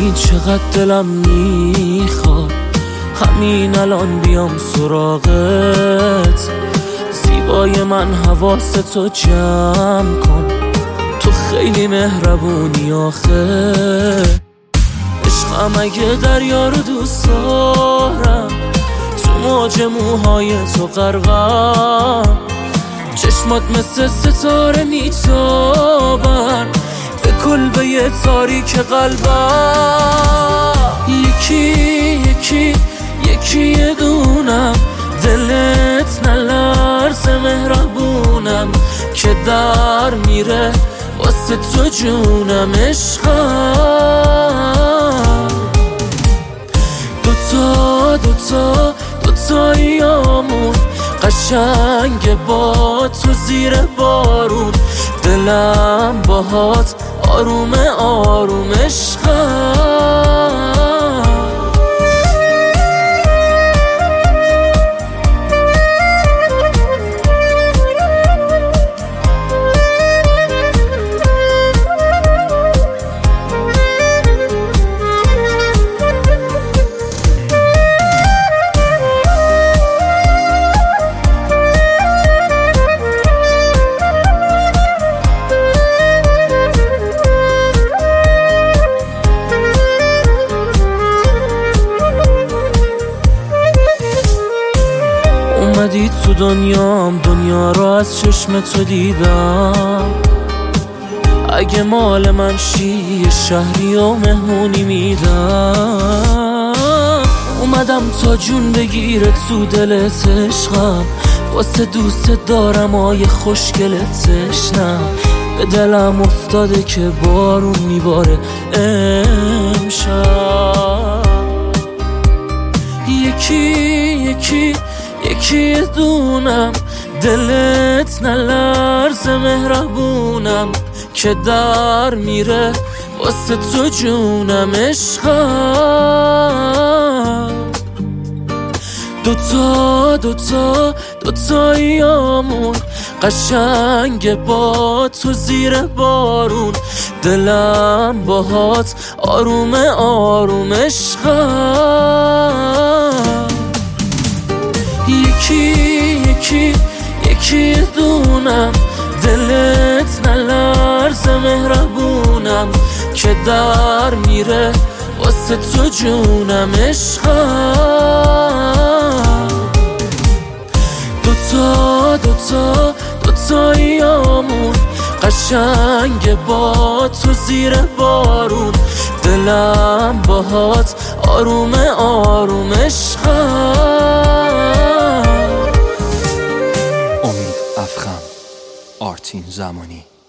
میدونی چقدر دلم میخواد همین الان بیام سراغت. زیبای من حواستو جمع کن، تو خیلی مهربونی آخه. عشقم اگه دریا رو دوست دارم، تو موج موهای تو غرقم. چشمات مثل ستاره میتابن به کلبه تاریک قلبم. یکی یه دونم، دلت نلرزه مهربونم که در میره واسه تو جونم. عشقم دوتاییامون قشنگ با تو زیر بارون. دلم باهات آروم آروم. عشقم اومدی تو دنیام، دنیا رو از چشم تو دیدم. اگه مال من شی شهری و مهمونی میدم. اومدم تا جون بگیره تو دلت عشقم، واسه دوست دارم آیه خوشگلت تشنم. به دلم افتاده که بارون میباره امشب. یکی دونم، دلت نلرزه مهربونم که در میره واسه تو جونم. عشقم دوتاییامون قشنگ با تو زیر بارون. دلم باهات آروم آروم. عشقم یکی دونم، دلت نلرزه مهربونم که در میره واسه تو جونم. عشقم دوتاییامون قشنگ با تو زیر بارون. دلم باهات آروم آروم. عشقم امید افخم، آرتین زمانی.